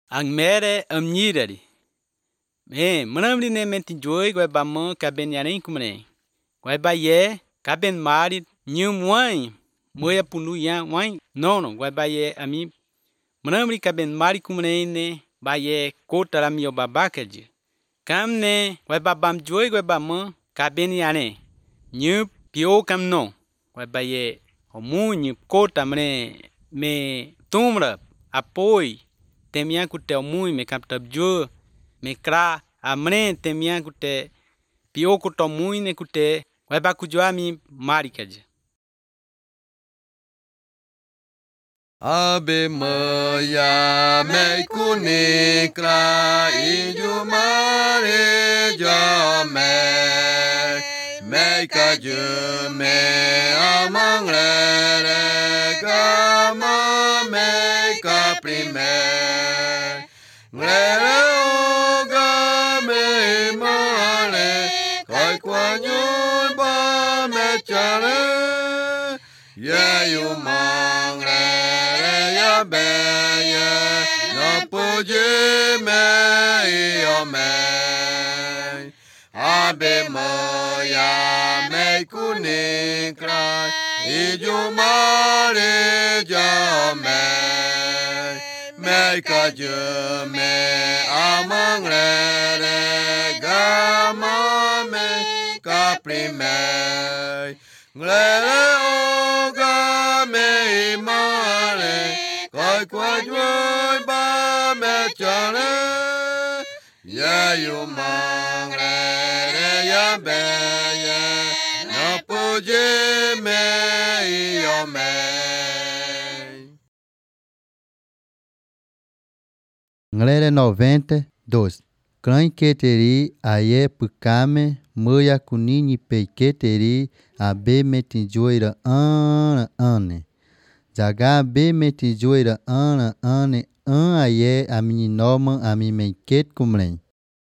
Ang mere nyirari. Menamri ne menti joy goi ba mo kaben yanin kumne. Goi ba ye kaben mari nyum wine. Moya punu ya wine. No, goi ba ye ami. Menamri kaben mari kumne ne ba ye kota la mio babakaji. Kam ne goi ba bam joy goi ba mo kaben yane. Nyup pio kam no. Goi ba ye homu nyup kota mne me tumra apoi. Temia kute omui me kaptab jo me kra amne temia kute pio kuto mui ne kute weba kujua mi mari kaje. Ave Maria me kunikra ijo mare jame me kaju me amang re kama me kaprime ngere oga me mare kai kwanyu ba me chare ya yu mang ya be ya no puje me yo me Ave Maria me kunikra ijo mare jame me kaju me amang re gama me kaprime ngere oga me mare koi kwa joy ba me chare ya yu mang re ya be ya no puje me yo me Nglere 92. Clã keteri aye pukame moya kunini pe keteri abe metinjoira ana ane. Jaga be metinjoira ana ane an aye amininoma amimenket kumlen.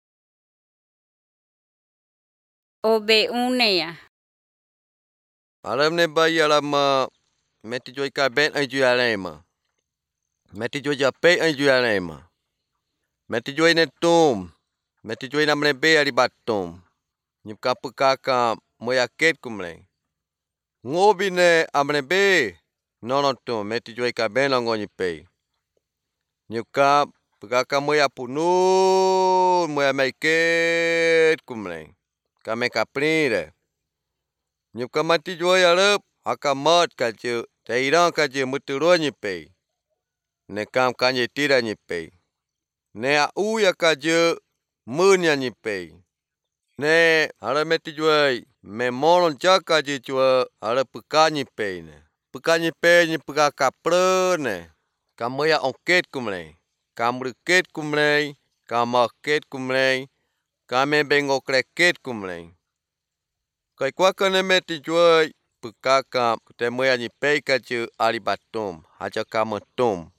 Obe unea. Alam ne bayi alama metijoi ka ben ai ju alema. Metijoi jape ai ju alema. Metijoi ne tum. Metijoi namne be ali batum. Nyipka pekaka moyaket kumle. Ngobi ne amne be. Nono tum metijoi ka ben longo nyipe. Nyipka pekaka moya punu moya maiket kumle. Kame kaprire. Nyipka mati joi alep akamat kaje teiran kaje muturo nyipe. Ne kam kanye tira nyipe. Ne au ya kaje munya nyipe. Ne ala meti joi me molon chaka je chua ala peka nyipe ne. Peka nyipe nyipka kapre ne. Kamoya onket kumle. Kamruket kumle. Kamaket kumle. Kame bengo kreket kumle. Kai kwa kane meti joi pekaka kutemoya nyipe kaje alibatum. Haja kametum.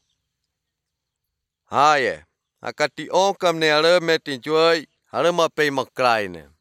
Haye. Akati on kam ne ala meti joi ala mape maklai ne.